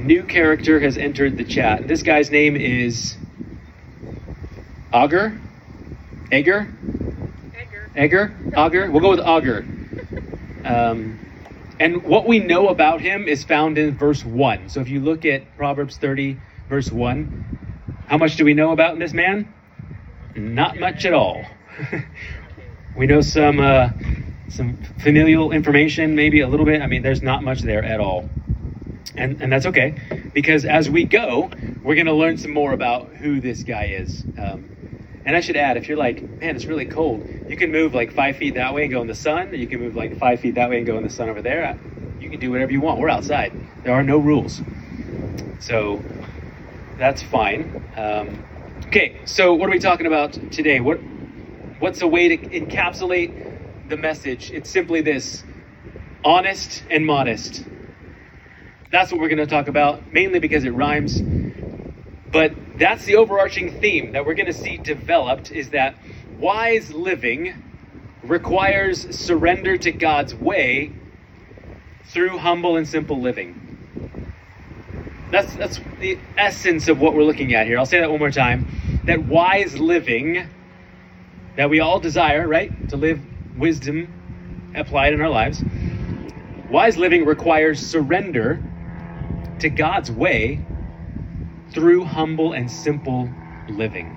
new character has entered the chat. This guy's name is Augur? Egger? Augur? We'll go with Augur. And what we know about him is found in verse 1. So if you look at Proverbs 30, verse 1, how much do we know about this man? Not much at all. We know some familial information, maybe a little bit. I mean, there's not much there at all. And that's okay, because as we go, we're going to learn some more about who this guy is. And I should add, if you're like, man, it's really cold, you can move like 5 feet that way and go in the sun. Or you can move like 5 feet that way and go in the sun over there. You can do whatever you want. We're outside. There are no rules. So that's fine. Okay, so what are we talking about today? What's a way to encapsulate the message? It's simply this: honest and modest. That's what we're going to talk about, mainly because it rhymes. But that's the overarching theme that we're going to see developed, is that wise living requires surrender to God's way through humble and simple living. That's the essence of what we're looking at here. I'll say that one more time. That wise living that we all desire, right? To live wisdom applied in our lives. Wise living requires surrender to God's way through humble and simple living.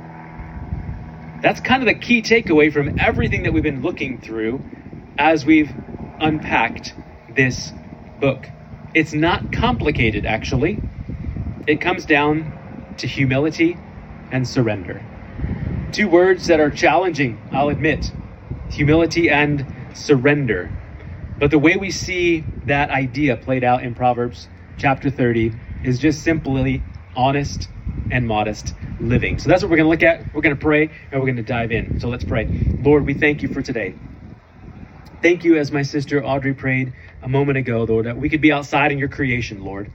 That's kind of the key takeaway from everything that we've been looking through as we've unpacked this book. It's not complicated, actually. It comes down to humility and surrender. Two words that are challenging, I'll admit. Humility and surrender. But the way we see that idea played out in Proverbs chapter 30 is just simply honest and modest living. So that's what we're going to look at. We're going to pray and we're going to dive in. So let's pray. Lord, we thank you for today. Thank you, as my sister Audrey prayed a moment ago, Lord, that we could be outside in your creation, Lord.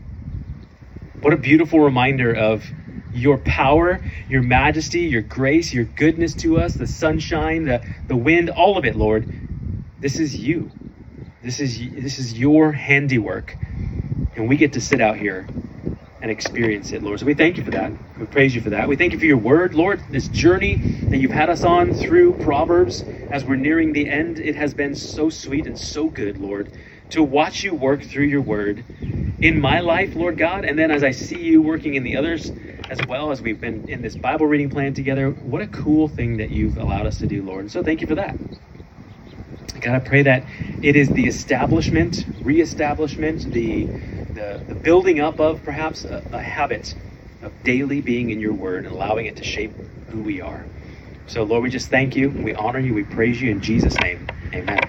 What a beautiful reminder of your power, your majesty, your grace, your goodness to us, the sunshine, the wind, all of it, Lord. This is you. This is your handiwork. And we get to sit out here and experience it, Lord. So we thank you for that. We praise you for that. We thank you for your word, Lord. This journey that you've had us on through Proverbs as we're nearing the end, it has been so sweet and so good, Lord, to watch you work through your word in my life, Lord God. And then as I see you working in the others, as well as we've been in this Bible reading plan together, what a cool thing that you've allowed us to do, Lord. And so thank you for that. God, I pray that it is the establishment, reestablishment, the building up of perhaps a habit of daily being in your word and allowing it to shape who we are. So, Lord, we just thank you. We honor you. We praise you in Jesus' name. Amen.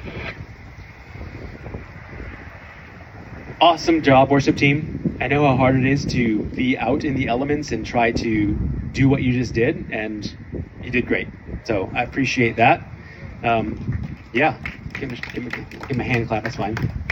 Awesome job, worship team. I know how hard it is to be out in the elements and try to do what you just did, and you did great. So I appreciate that. Yeah, give him a hand clap. That's fine.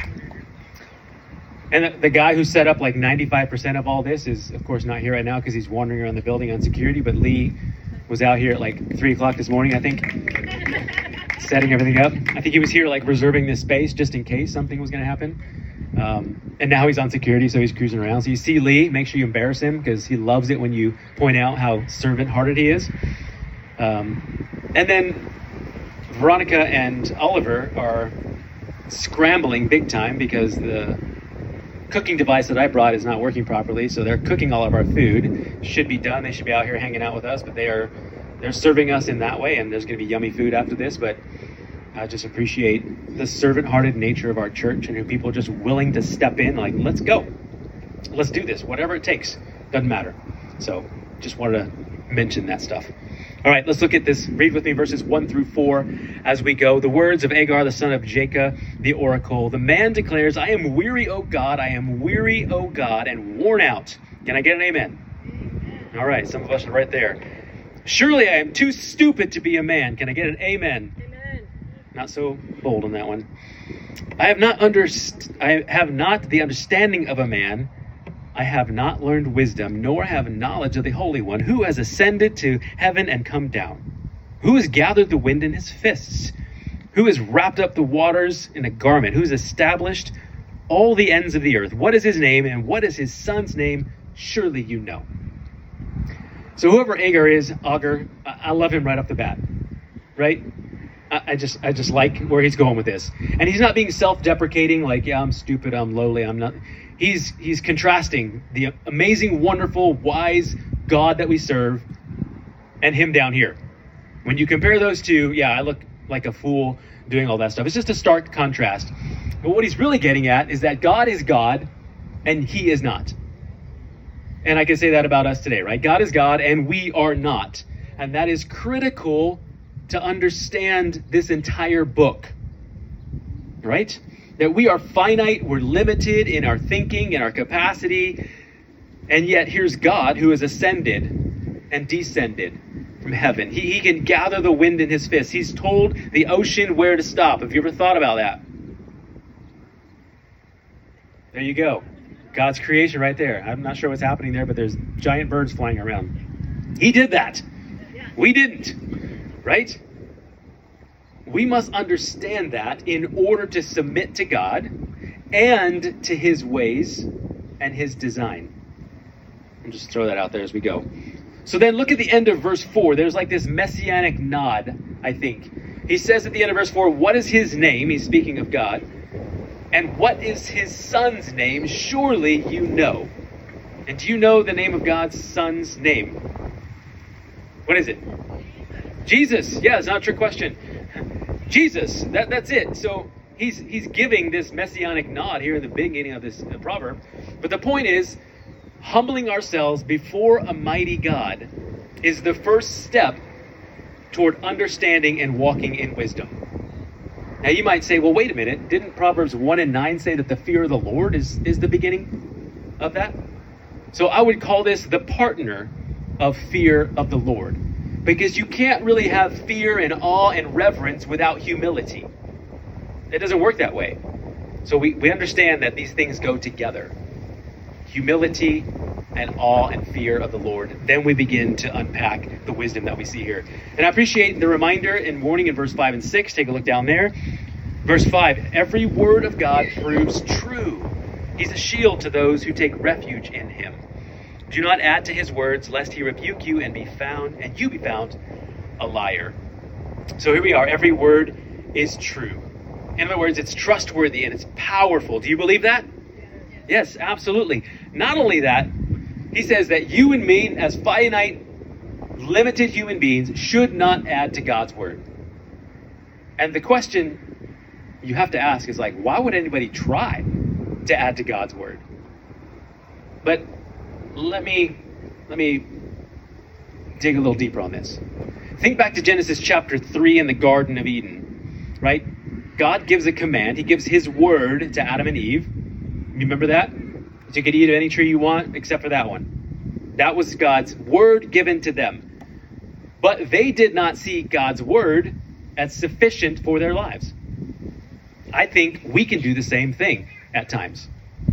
And the guy who set up like 95% of all this is, of course, not here right now because he's wandering around the building on security. But Lee was out here at like 3 o'clock this morning, I think, setting everything up. I think he was here like reserving this space just in case something was going to happen. And now he's on security, so he's cruising around. So you see Lee, make sure you embarrass him because he loves it when you point out how servant-hearted he is. And then Veronica and Oliver are scrambling big time because the cooking device that I brought is not working properly. So they're cooking all of our food. Should be done. They should be out here hanging out with us, but they're serving us in that way. And there's going to be yummy food after this. But I just appreciate the servant-hearted nature of our church and people just willing to step in. Like, let's go. Let's do this. Whatever it takes. Doesn't matter. So just wanted to mention that stuff. All right, let's look at this. Read with me verses 1 through 4 as we go. The words of Agar, the son of Jacob, the oracle. The man declares, I am weary, O God. I am weary, O God, and worn out. Can I get an amen? Amen. All right, some of us are right there. Surely I am too stupid to be a man. Can I get an amen? Amen. Not so bold on that one. I have not the understanding of a man. I have not learned wisdom, nor have knowledge of the Holy One, who has ascended to heaven and come down, who has gathered the wind in his fists, who has wrapped up the waters in a garment, who has established all the ends of the earth. What is his name and what is his son's name? Surely you know. So whoever Agur is, I love him right off the bat, right? I just like where he's going with this. And he's not being self-deprecating, like, yeah, I'm stupid, I'm lowly, I'm not. He's contrasting the amazing, wonderful, wise God that we serve and him down here. When you compare those two, yeah, I look like a fool doing all that stuff. It's just a stark contrast. But what he's really getting at is that God is God and he is not. And I can say that about us today, right? God is God and we are not. And that is critical to understand this entire book, right? That we are finite, we're limited in our thinking and our capacity. And yet here's God who has ascended and descended from heaven. He can gather the wind in his fist. He's told the ocean where to stop. Have you ever thought about that? There you go. God's creation right there. I'm not sure what's happening there, but there's giant birds flying around. He did that. We didn't, right? We must understand that in order to submit to God and to his ways and his design. I'll just throw that out there as we go. So then look at the end of verse 4. There's like this messianic nod, I think. He says at the end of verse 4, what is his name? He's speaking of God. And what is his son's name? Surely you know. And do you know the name of God's son's name? What is it? Jesus. Yeah, it's not a trick question. Jesus. That's it. So he's giving this messianic nod here in the beginning of this proverb. But the point is, humbling ourselves before a mighty God is the first step toward understanding and walking in wisdom. Now you might say, well, wait a minute. Didn't Proverbs 1:9 say that the fear of the Lord is the beginning of that? So I would call this the partner of fear of the Lord. Because you can't really have fear and awe and reverence without humility. It doesn't work that way. So we understand that these things go together. Humility and awe and fear of the Lord. Then we begin to unpack the wisdom that we see here. And I appreciate the reminder and warning in verse 5 and 6. Take a look down there. Verse 5, every word of God proves true. He's a shield to those who take refuge in him. Do not add to his words, lest he rebuke you and you be found a liar. So here we are. Every word is true. In other words, it's trustworthy and it's powerful. Do you believe that? Yes, absolutely. Not only that, he says that you and me, as finite, limited human beings, should not add to God's word. And the question you have to ask is like, why would anybody try to add to God's word? But let me dig a little deeper on this. Think back to Genesis chapter 3 in the Garden of Eden, right? God gives a command. He gives his word to Adam and Eve. You remember that? You could eat of any tree you want except for that one. That was God's word given to them. But they did not see God's word as sufficient for their lives. I think we can do the same thing at times.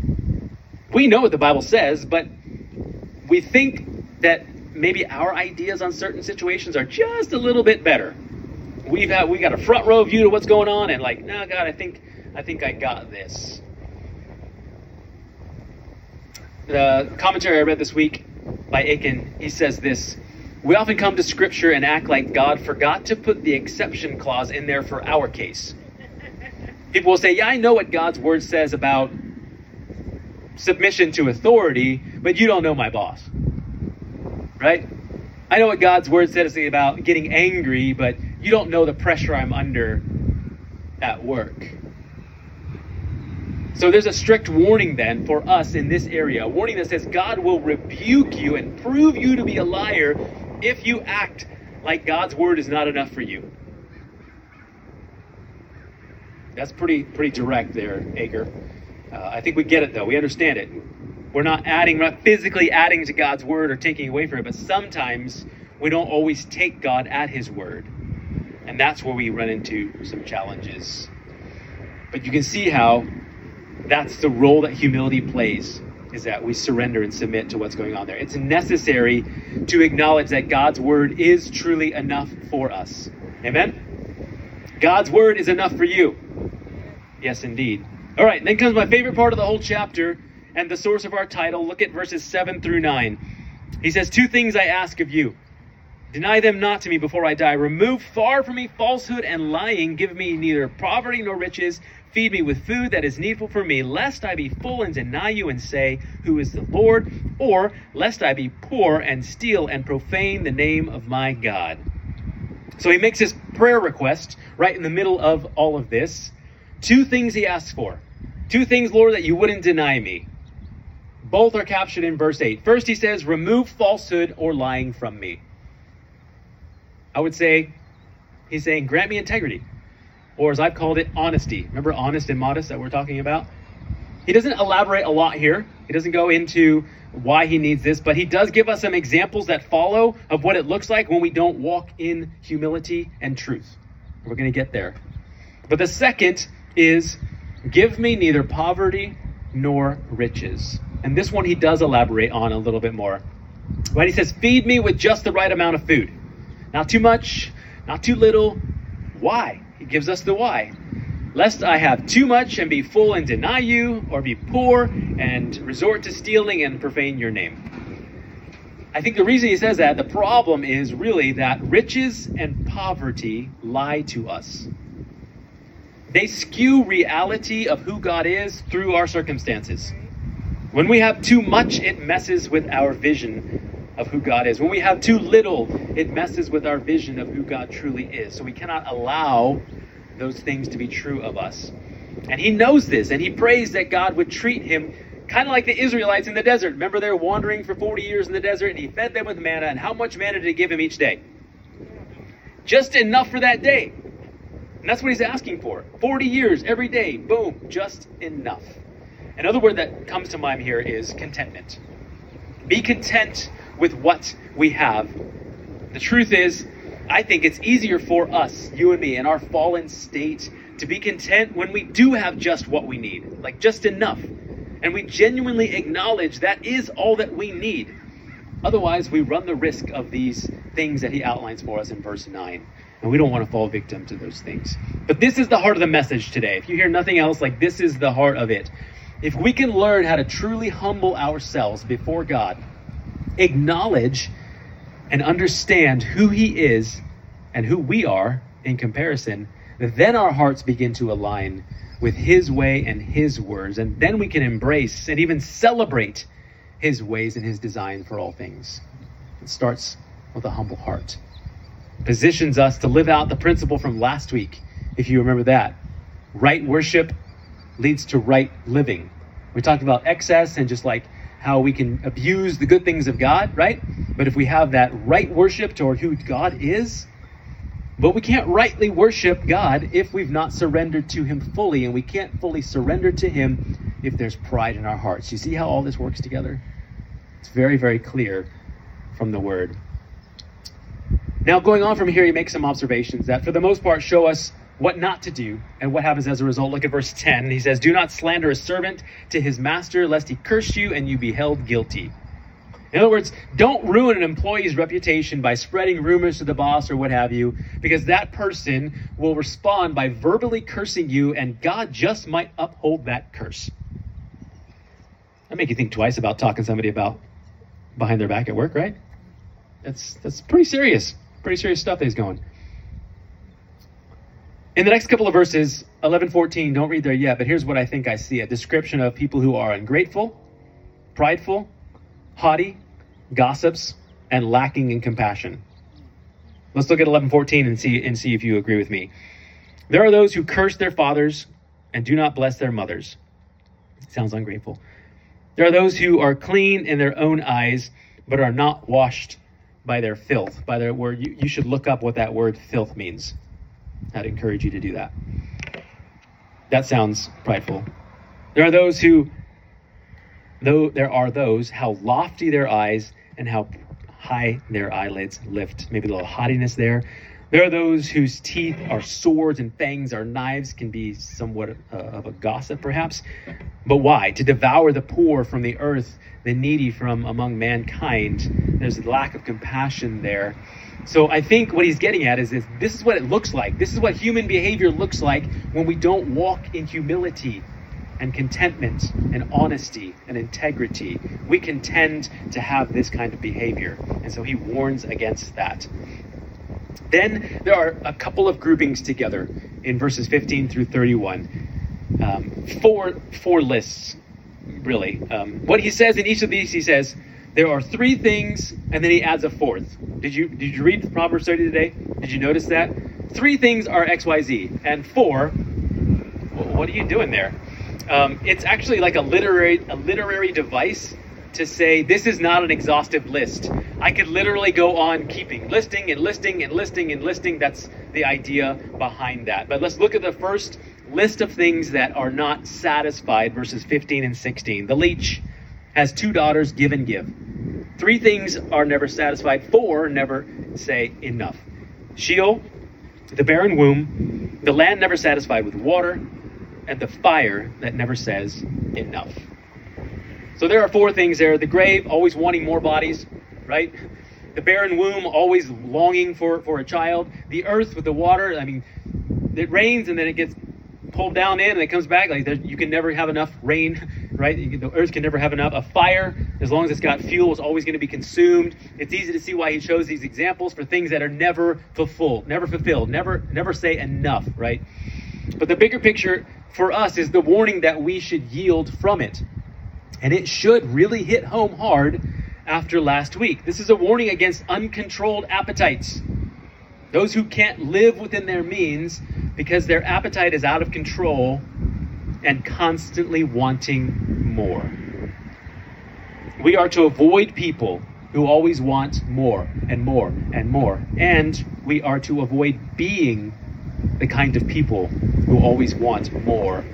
We know what the Bible says, but we think that maybe our ideas on certain situations are just a little bit better. We got a front row view to what's going on, and like, no, God, I think I got this. The commentary I read this week by Aiken, he says this: we often come to Scripture and act like God forgot to put the exception clause in there for our case. People will say, yeah, I know what God's word says about submission to authority, but you don't know my boss. Right? I know what God's word says about getting angry, but you don't know the pressure I'm under at work. So there's a strict warning then for us in this area. A warning that says God will rebuke you and prove you to be a liar if you act like God's word is not enough for you. That's pretty direct there, Agur. I think we get it though. We understand it. We're not physically adding to God's word or taking away from it, but sometimes we don't always take God at his word. And that's where we run into some challenges. But you can see how that's the role that humility plays, is that we surrender and submit to what's going on there. It's necessary to acknowledge that God's word is truly enough for us. Amen? God's word is enough for you. Yes, indeed. All right, then comes my favorite part of the whole chapter and the source of our title. Look at verses 7 through 9. He says, 2 things I ask of you. Deny them not to me before I die. Remove far from me falsehood and lying. Give me neither poverty nor riches. Feed me with food that is needful for me, lest I be full and deny you and say, who is the Lord? Or lest I be poor and steal and profane the name of my God. So he makes his prayer request right in the middle of all of this. 2 things he asks for. 2 things, Lord, that you wouldn't deny me. Both are captured in verse 8. First, he says, remove falsehood or lying from me. I would say, he's saying, grant me integrity. Or as I've called it, honesty. Remember honest and modest that we're talking about? He doesn't elaborate a lot here. He doesn't go into why he needs this, but he does give us some examples that follow of what it looks like when we don't walk in humility and truth. We're going to get there. But the second is, give me neither poverty nor riches. And this one he does elaborate on a little bit more. Right? He says, feed me with just the right amount of food. Not too much, not too little. Why? He gives us the why. Lest I have too much and be full and deny you, or be poor and resort to stealing and profane your name. I think the reason he says that, the problem is really that riches and poverty lie to us. They skew reality of who God is through our circumstances. When we have too much, it messes with our vision of who God is. When we have too little, it messes with our vision of who God truly is. So we cannot allow those things to be true of us. And he knows this, and he prays that God would treat him kind of like the Israelites in the desert. Remember, they were wandering for 40 years in the desert, and he fed them with manna. And how much manna did he give him each day? Just enough for that day. And that's what he's asking for. 40 years, every day, boom, just enough. Another word that comes to mind here is contentment. Be content with what we have. The truth is, I think it's easier for us, you and me, in our fallen state, to be content when we do have just what we need, like just enough. And we genuinely acknowledge that is all that we need. Otherwise, we run the risk of these things that he outlines for us in verse 9. And we don't want to fall victim to those things. But this is the heart of the message today. If you hear nothing else, like this is the heart of it. If we can learn how to truly humble ourselves before God, acknowledge and understand who he is and who we are in comparison, then our hearts begin to align with his way and his words. And then we can embrace and even celebrate his ways and his design for all things. It starts with a humble heart. Positions us to live out the principle from last week, if you remember that. Right worship leads to right living. We talked about excess and just like how we can abuse the good things of God, right? But if we have that right worship toward who God is, but we can't rightly worship God if we've not surrendered to him fully, and we can't fully surrender to him if there's pride in our hearts. You see how all this works together? It's very, very clear from the word. Now, going on from here, he makes some observations that for the most part show us what not to do and what happens as a result. Look at verse 10. He says, do not slander a servant to his master, lest he curse you and you be held guilty. In other words, don't ruin an employee's reputation by spreading rumors to the boss or what have you, because that person will respond by verbally cursing you, and God just might uphold that curse. That make you think twice about talking to somebody about behind their back at work, right? That's pretty serious. Pretty serious stuff that he's going. In the next couple of verses, 11, 14, don't read there yet, but here's what I think I see. A description of people who are ungrateful, prideful, haughty, gossips, and lacking in compassion. Let's look at 11:14 and see if you agree with me. There are those who curse their fathers and do not bless their mothers. Sounds ungrateful. There are those who are clean in their own eyes, but are not washed by their filth. By their word, you should look up what that word filth means. I'd encourage you to do that. That sounds prideful. There are those who, how lofty their eyes and how high their eyelids lift. Maybe a little haughtiness there. There are those whose teeth are swords and fangs are knives, can be somewhat of a gossip perhaps. But why? To devour the poor from the earth, the needy from among mankind. There's a lack of compassion there. So I think what he's getting at is this is what it looks like. This is what human behavior looks like when we don't walk in humility and contentment and honesty and integrity. We can tend to have this kind of behavior. And so he warns against that. Then there are a couple of groupings together in verses 15 through 31. Four lists, really. What he says in each of these, he says, there are three things, and then he adds a fourth. Did you read Proverbs 30 today? Did you notice that? Three things are X, Y, Z, and four, what are you doing there? It's actually like a literary device to say this is not an exhaustive list. I could literally go on keeping listing and listing and listing and listing. That's the idea behind that. But let's look at the first list of things that are not satisfied, verses 15 and 16. The leech has two daughters, give and give. Three things are never satisfied. Four never say enough. Sheol, the barren womb, the land never satisfied with water, and the fire that never says enough. So there are four things there. The grave, always wanting more bodies, right? The barren womb, always longing for a child. The earth with the water, it rains and then it gets pulled down in and it comes back. You can never have enough rain, right? The earth can never have enough. A fire, as long as it's got fuel, is always going to be consumed. It's easy to see why he chose these examples for things that are never fulfilled, never say enough, right? But the bigger picture for us is the warning that we should yield from it. And it should really hit home hard after last week. This is a warning against uncontrolled appetites. Those who can't live within their means because their appetite is out of control and constantly wanting more. We are to avoid people who always want more and more and more. And we are to avoid being the kind of people who always want more.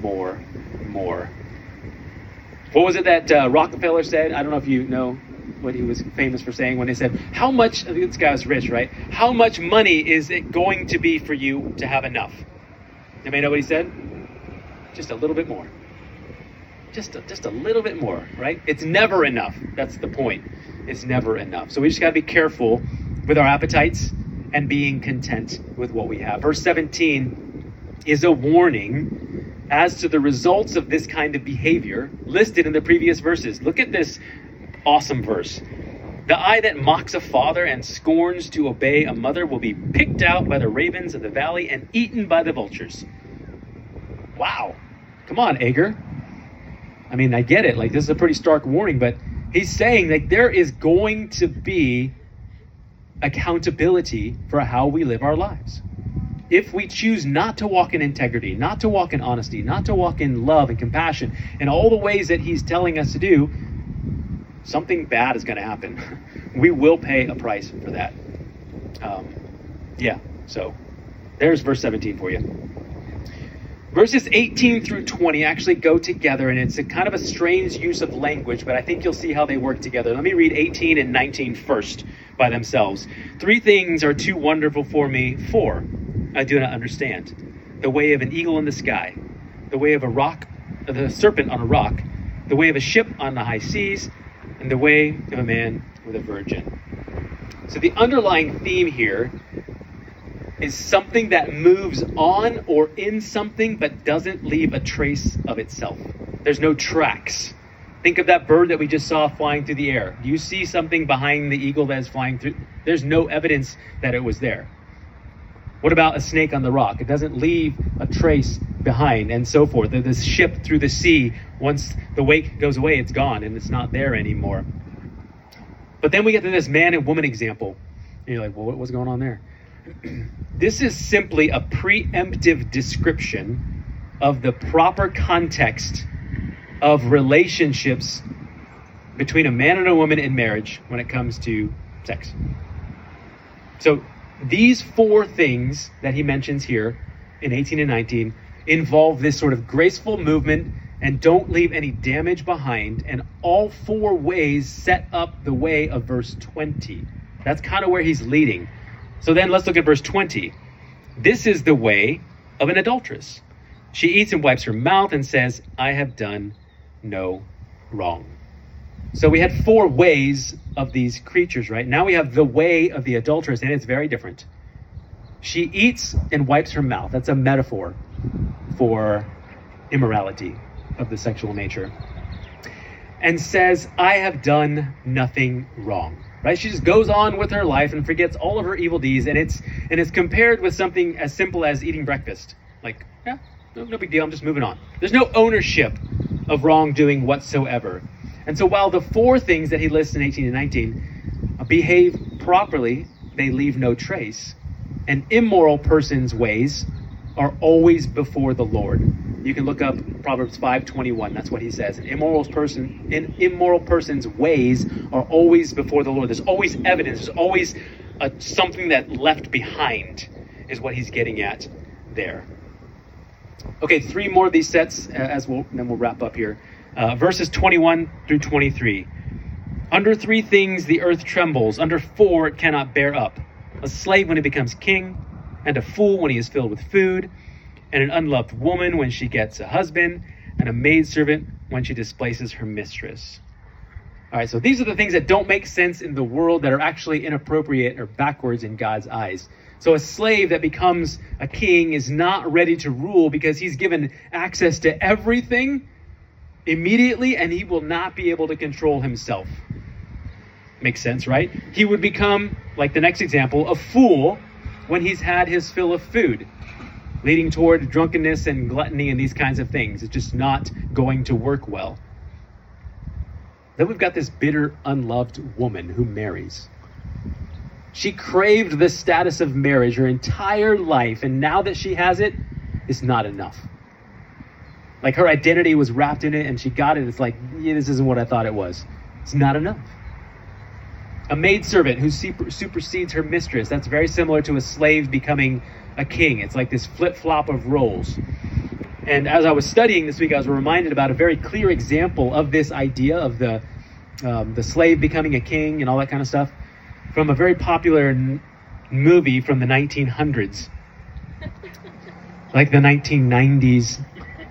What was it that Rockefeller said? I don't know if you know what he was famous for saying when he said, how much, I think this guy was rich, right? How much money is it going to be for you to have enough? Anybody know what he said? Just a little bit more. Just a little bit more, right? It's never enough. That's the point. It's never enough. So we just got to be careful with our appetites and being content with what we have. Verse 17 is a warning as to the results of this kind of behavior listed in the previous verses. Look at this awesome verse. The eye that mocks a father and scorns to obey a mother will be picked out by the ravens of the valley and eaten by the vultures. Wow. Come on, Agur. I get it. This is a pretty stark warning, but he's saying there is going to be accountability for how we live our lives. If we choose not to walk in integrity, not to walk in honesty, not to walk in love and compassion, and all the ways that he's telling us to do, something bad is going to happen. We will pay a price for that. So there's verse 17 for you. Verses 18 through 20 actually go together, and it's a kind of a strange use of language, but I think you'll see how they work together. Let me read 18 and 19 first by themselves. Three things are too wonderful for me. Four I do not understand. The way of an eagle in the sky, the way of the serpent on a rock, the way of a ship on the high seas, and the way of a man with a virgin. So the underlying theme here is something that moves on or in something but doesn't leave a trace of itself. There's no tracks. Think of that bird that we just saw flying through the air. Do you see something behind the eagle that is flying through? There's no evidence that it was there. What about a snake on the rock? It doesn't leave a trace behind, and so forth. This ship through the sea, once the wake goes away, it's gone and it's not there anymore. But then we get to this man and woman example. And you're like, well, what's going on there? This is simply a preemptive description of the proper context of relationships between a man and a woman in marriage when it comes to sex. So these four things that he mentions here in 18 and 19 involve this sort of graceful movement and don't leave any damage behind. And all four ways set up the way of verse 20. That's kind of where he's leading. So then let's look at verse 20. This is the way of an adulteress. She eats and wipes her mouth and says, I have done no wrong. So we had four ways of these creatures, right? Now we have the way of the adulteress, and it's very different. She eats and wipes her mouth. That's a metaphor for immorality. of the sexual nature, and says, I have done nothing wrong. Right? She just goes on with her life and forgets all of her evil deeds, and it's compared with something as simple as eating breakfast. Like, yeah, no big deal, I'm just moving on. There's no ownership of wrongdoing whatsoever. And so while the four things that he lists in 18 and 19 behave properly, they leave no trace. An immoral person's ways are always before the Lord. You can look up Proverbs 5:21. That's what he says. An immoral person's ways are always before the Lord. There's always evidence. There's always something that left behind, is what he's getting at there. Okay, three more of these sets, then we'll wrap up here. Verses 21 through 23. Under three things the earth trembles. Under four it cannot bear up. A slave when he becomes king, and a fool when he is filled with food, and an unloved woman when she gets a husband, and a maidservant when she displaces her mistress. All right, so these are the things that don't make sense in the world, that are actually inappropriate or backwards in God's eyes. So a slave that becomes a king is not ready to rule because he's given access to everything immediately, and he will not be able to control himself. Makes sense, right? He would become, like the next example, a fool when he's had his fill of food, leading toward drunkenness and gluttony and these kinds of things. It's just not going to work well. Then we've got this bitter, unloved woman who marries. She craved the status of marriage her entire life, and now that she has it, it's not enough. Like, her identity was wrapped in it, and she got it. It's like, yeah, this isn't what I thought it was. It's not enough. A maidservant who supersedes her mistress. That's very similar to a slave becoming a king. It's like this flip-flop of roles. And as I was studying this week, I was reminded about a very clear example of this idea of the slave becoming a king and all that kind of stuff from a very popular movie from the 1900s, like the 1990s,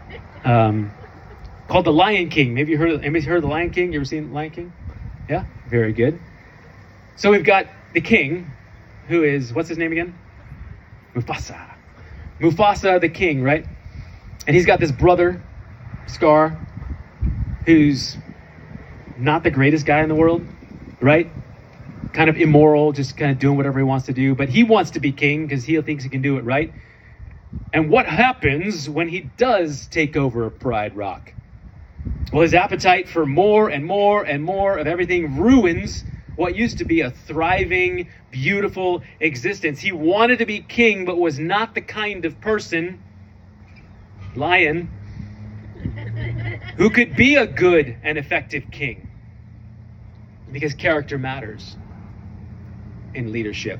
called The Lion King. Maybe anybody heard of The Lion King? You ever seen The Lion King? Yeah, very good. So we've got the king, who is, what's his name again? Mufasa. Mufasa, the king, right? And he's got this brother, Scar, who's not the greatest guy in the world, right? Kind of immoral, just kind of doing whatever he wants to do. But he wants to be king because he thinks he can do it right. And what happens when he does take over Pride Rock? Well, his appetite for more and more and more of everything ruins what used to be a thriving, beautiful existence. He wanted to be king, but was not the kind of person, lion, who could be a good and effective king. Because character matters in leadership.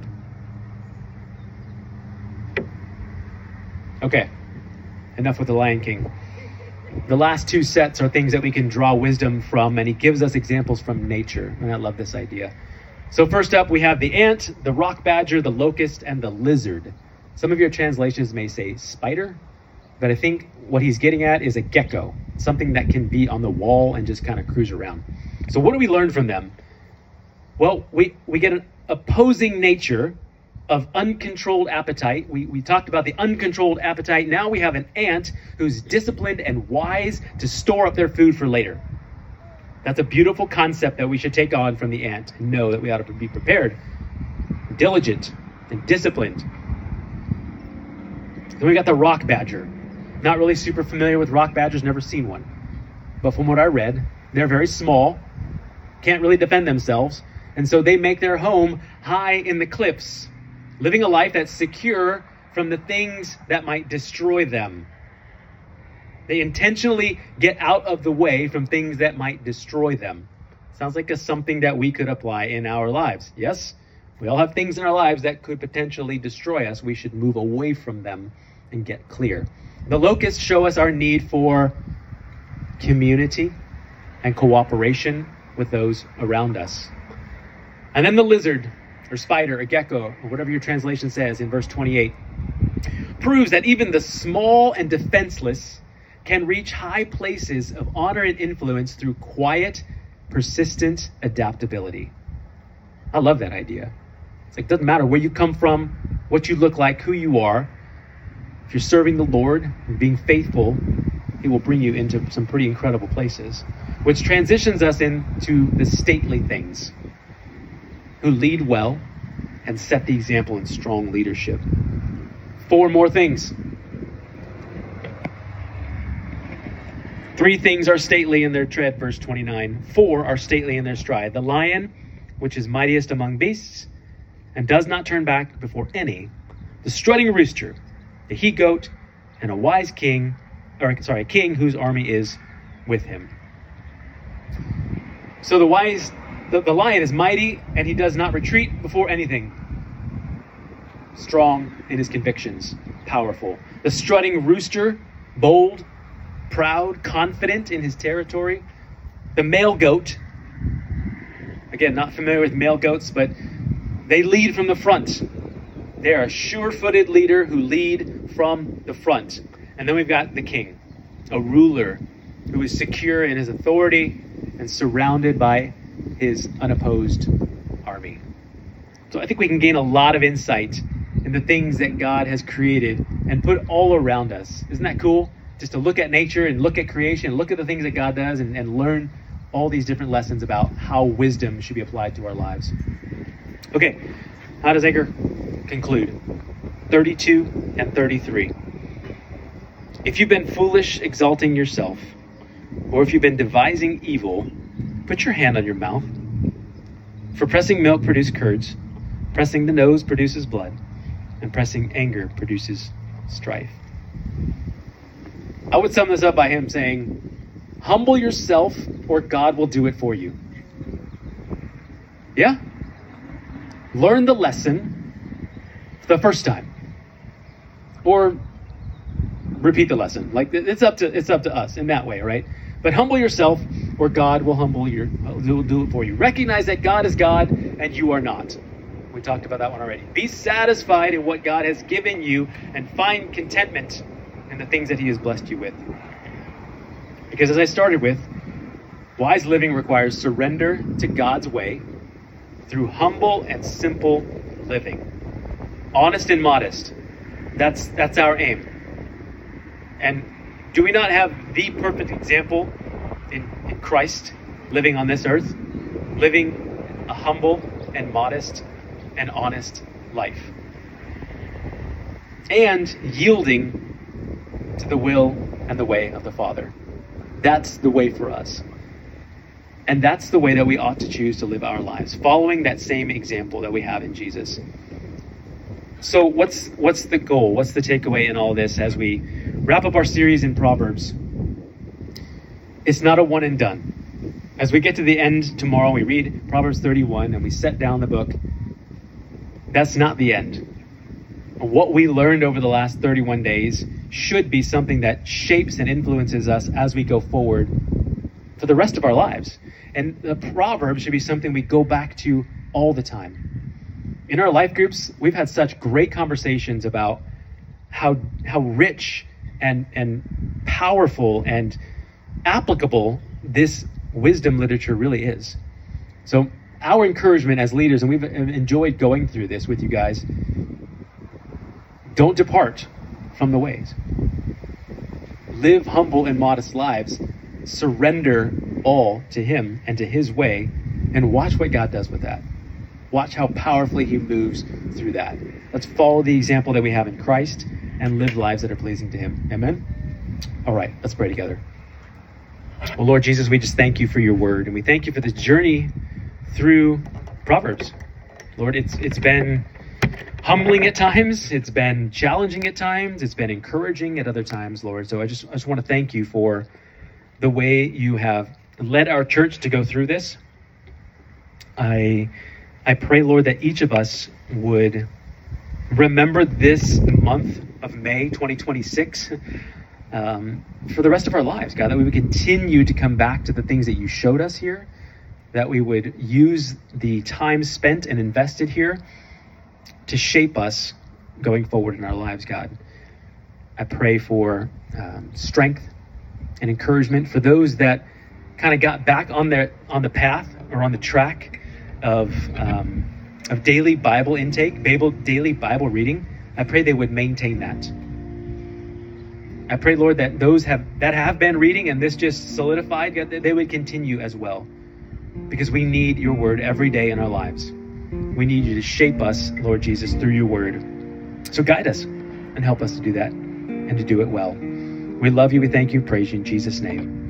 Okay, enough with the Lion King. The last two sets are things that we can draw wisdom from, and he gives us examples from nature. And I love this idea. So first up, we have the ant, the rock badger, the locust, and the lizard. Some of your translations may say spider, but I think what he's getting at is a gecko, something that can be on the wall and just kind of cruise around. So what do we learn from them? Well, we get an opposing nature of uncontrolled appetite. We talked about the uncontrolled appetite. Now we have an ant who's disciplined and wise to store up their food for later. That's a beautiful concept that we should take on from the ant and know that we ought to be prepared, diligent, and disciplined. Then we got the rock badger. Not really super familiar with rock badgers, never seen one. But from what I read, they're very small, can't really defend themselves, and so they make their home high in the cliffs, living a life that's secure from the things that might destroy them. They intentionally get out of the way from things that might destroy them. Sounds like something that we could apply in our lives. Yes, we all have things in our lives that could potentially destroy us. We should move away from them and get clear. The locusts show us our need for community and cooperation with those around us. And then the lizard, or spider, or gecko, or whatever your translation says in verse 28, proves that even the small and defenseless can reach high places of honor and influence through quiet, persistent adaptability. I love that idea. It's like, it doesn't matter where you come from, what you look like, who you are. If you're serving the Lord and being faithful, he will bring you into some pretty incredible places, which transitions us into the stately things, who lead well and set the example in strong leadership. 4 more things. 3 things are stately in their tread, verse 29. 4 are stately in their stride. The lion, which is mightiest among beasts, and does not turn back before any. The strutting rooster, the he-goat, and a king whose army is with him. So the lion is mighty, and he does not retreat before anything. Strong in his convictions, powerful. The strutting rooster, bold, proud, confident in his territory. The male goat, again, not familiar with male goats, but they lead from the front. They're a sure-footed leader who lead from the front. And then we've got the king, a ruler who is secure in his authority and surrounded by his unopposed army. So I think we can gain a lot of insight in the things that God has created and put all around us. Isn't that cool? Just to look at nature and look at creation, look at the things that God does and learn all these different lessons about how wisdom should be applied to our lives. Okay, how does Anchor conclude? 32 and 33. If you've been foolish, exalting yourself, or if you've been devising evil, put your hand on your mouth. For pressing milk produces curds, pressing the nose produces blood, and pressing anger produces strife. I would sum this up by him saying, humble yourself or God will do it for you. Yeah? Learn the lesson the first time. Or repeat the lesson. Like it's up to us in that way, right? But humble yourself or God will do it for you. Recognize that God is God and you are not. We talked about that one already. Be satisfied in what God has given you and find contentment in the things that he has blessed you with. Because as I started with, wise living requires surrender to God's way through humble and simple living. Honest and modest. That's our aim. And do we not have the perfect example in Christ living on this earth? Living a humble and modest and honest life. And yielding to the will and the way of the Father. That's the way for us. And that's the way that we ought to choose to live our lives, following that same example that we have in Jesus. So what's the goal? What's the takeaway in all this as we wrap up our series in Proverbs? It's not a one and done. As we get to the end tomorrow, we read Proverbs 31 and we set down the book. That's not the end. What we learned over the last 31 days should be something that shapes and influences us as we go forward for the rest of our lives. And the Proverbs should be something we go back to all the time. In our life groups, we've had such great conversations about how rich and powerful and applicable this wisdom literature really is. So our encouragement as leaders, and we've enjoyed going through this with you guys, don't depart from the ways. Live humble and modest lives. Surrender all to him and to his way, and watch what God does with that. Watch how powerfully he moves through that. Let's follow the example that we have in Christ and live lives that are pleasing to him. Amen? All right, let's pray together. Well, Lord Jesus, we just thank you for your word, and we thank you for this journey through Proverbs. Lord, it's been humbling at times, it's been challenging at times, it's been encouraging at other times, Lord. So I just want to thank you for the way you have led our church to go through this. I pray, Lord, that each of us would remember this month of May 2026 for the rest of our lives, God, that we would continue to come back to the things that you showed us here, that we would use the time spent and invested here to shape us going forward in our lives, God. I pray for strength and encouragement for those that kind of got back on the path or on the track of daily Bible intake, daily Bible reading. I pray they would maintain that. I pray, Lord, that those that have been reading and this just solidified, God, that they would continue as well. Because we need your word every day in our lives. We need you to shape us, Lord Jesus, through your word. So guide us and help us to do that and to do it well. We love you. We thank you. Praise you in Jesus' name.